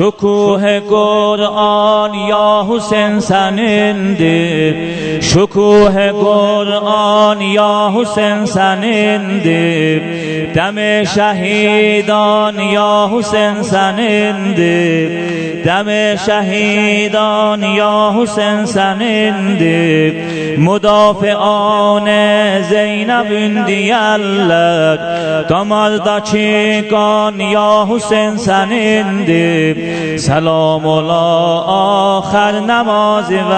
شکوه قرآن یا حسین سننده، شکوه قرآن یا حسین سننده، دم شهیدان یا حسین سننده، دم شهیدان یا حسین سننده، مدافعان زینب دیالت دامالدا چیکان یا حسین سننده، سلام الله آخر نماز و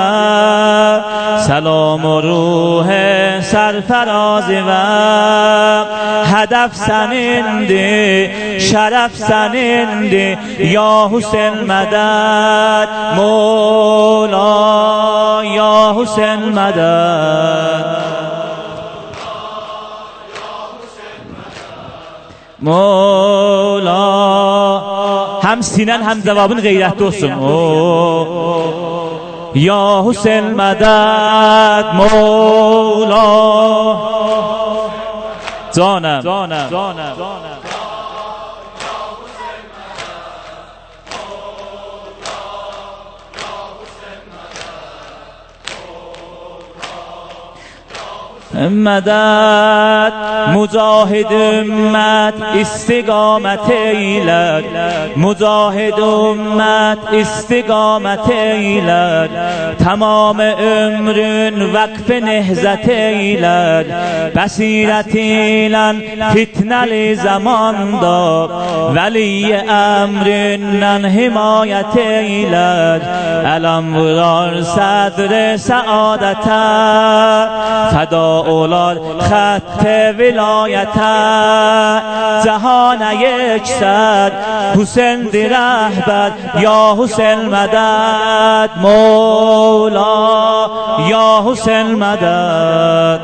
سلام روح سرفراز و هدف سننده، شرف سننده یا حسین مدد، مولا یا حسین مدد، مولا. هم سینن هم جوابن غیرت دوستم. یا حسین مدد، مولا جانم. مدد مجاهد امت استقامت ایلد، مجاهد امت استقامت ایلد، تمام عمرن وقف نهزت ایلد، بصیرت ایلن فتنه زمان دا، ولی امرنن حمایت ایلد، علم ورار صدر سعادت فدا اولاد خط ولایت، جهان یکصد حسین دی رهبر یا حسین مدد، مولا یا حسین مدد.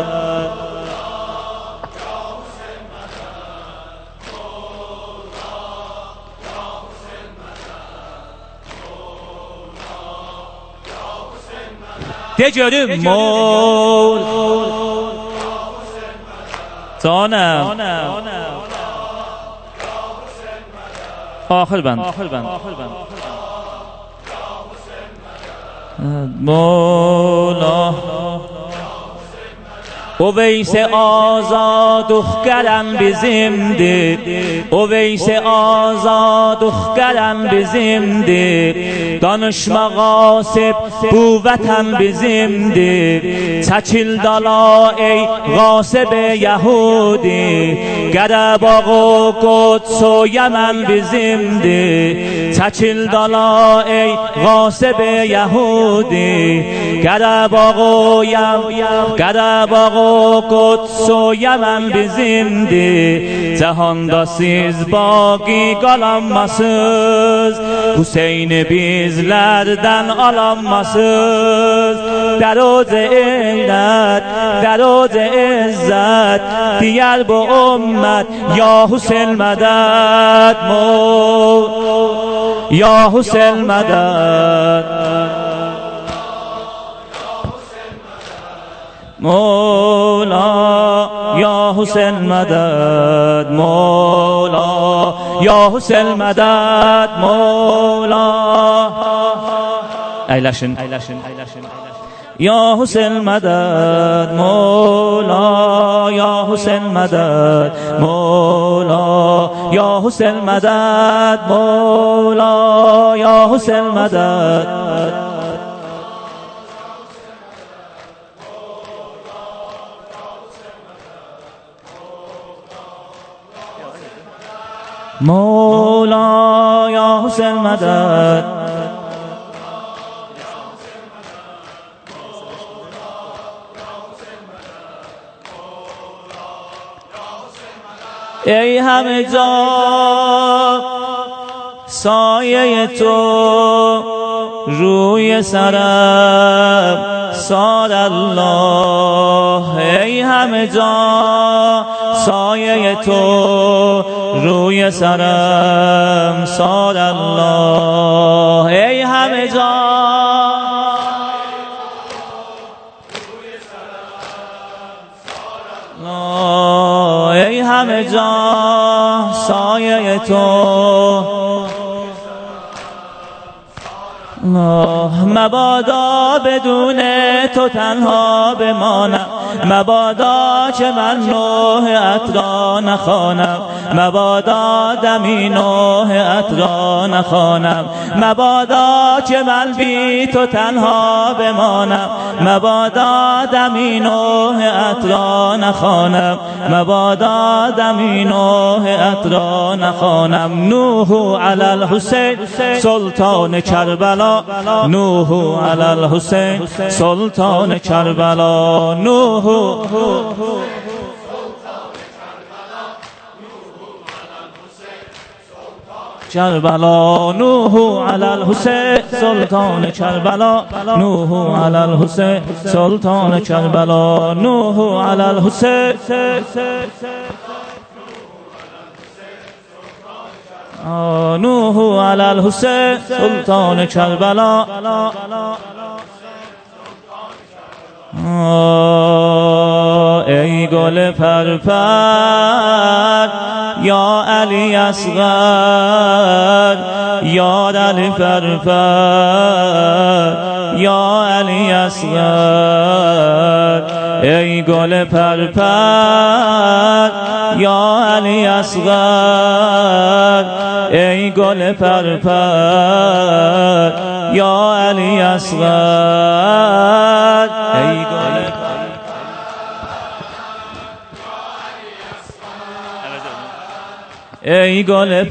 دیگریم مول جانم آخر بند مولا. اویس آزاد اخگرم بزمده، اویس آزاد اخگرم بزمده، دانش مغاصب بووتم بزمده، چچیل دالا ای غاصب یهودی، گرباغ و قدس و یمن بزمده، چچیل دالا ای غاصب یهودی، گرباغ و قدس و یمن بزنده، جهان دا سیز باقی قالınmasız، Hüseyin bizlerden alınmasız، در اوج علت در اوج عزت دیگر bu امت یا حسین مدد، یا حسین مدد، مولا یا حسین مدد، مولا یا حسین مدد، مولا. ایلشن یا حسین مدد، مولا یا حسین مدد، مولا یا حسین مدد، مولا یا حسین مدد. مولا یا حسین مدد، ای همه جا سایه تو روی سرم سار الله، ای همه جا سایه تو روی سرم سار الله، ای همه جا ای همه جا سایه تو مبادا بدون تو تنها بمانم، مبادا که من نوحت را نخوانم، مبادا دمی نوحت را نخوانم، مبادا که من بی تو تنها بمانم، مبادا دمی نوحت را نخوانم، مبادا دمی نوحت را نخوانم. نوح علی الحسین سلطان کربلا، نوح علی الحسین سلطان کربلا، نوح کربلا، نوح علی الحسین سلطان کربلا، نوح علی الحسین سلطان کربلا، نوح علی الحسین، نوح علی الحسین سلطان کربلا. ای گل پرپر یا علی اصغر، یا علی پرپر یا علی اصغر، ای گل پرپر یا علی اصغر، ای گل پرپر یا علی اصغر، ای گل ای گل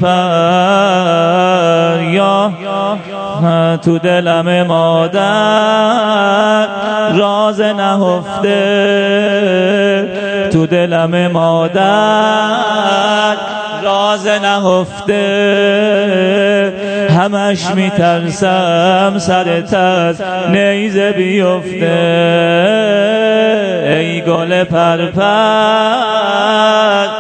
پرپر یا تو دلم مادر راز نهفته، تو دلم مادر راز نهفته، همش میترسم سرت از نیزه بیفته، ای گل پرپر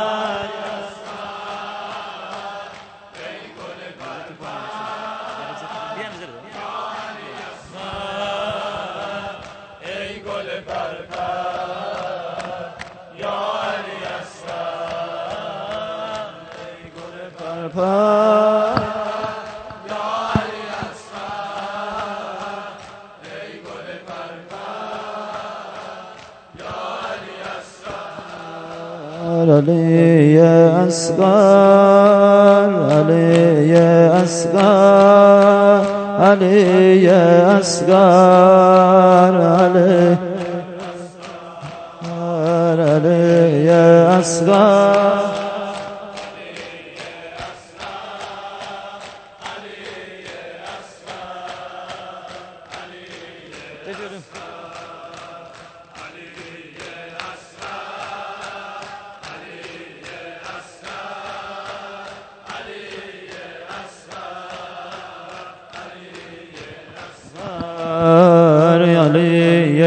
علی اصغر، علی اصغر، علی اصغر، علی اصغر، علی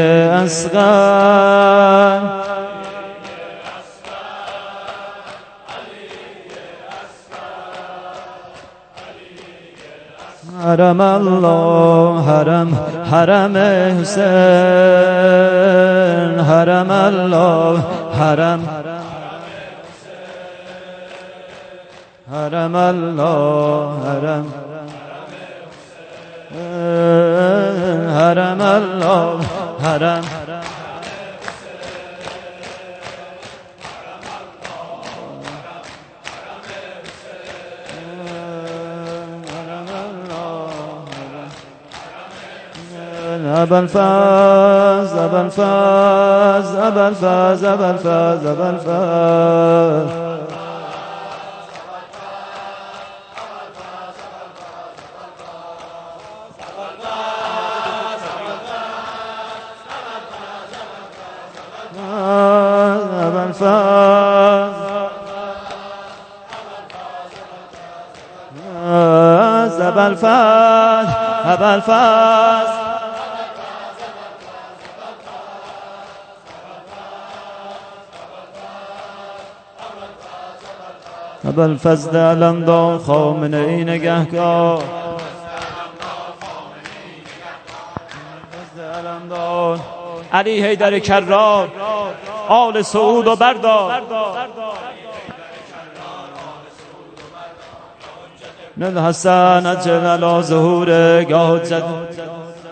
اصغر، حرم الله حرم، حرم حسین، حرم الله حرم، حرم الله حرم، حرم الله حرم، أبا الفاز، أبا الفاز، أبا الفاز، أبا الفاز، أبا الفاز، أبا الفاز، أبا الفاز، أبا الفاز، أبا الفضل علمدار خامنه ای نگهدار، علی حیدر کرار آل سعود و بردار، الحسن عجل على ظهور حجت